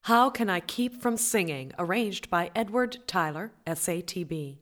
How Can I Keep from Singing? Arranged by Edward Tyler, SATB.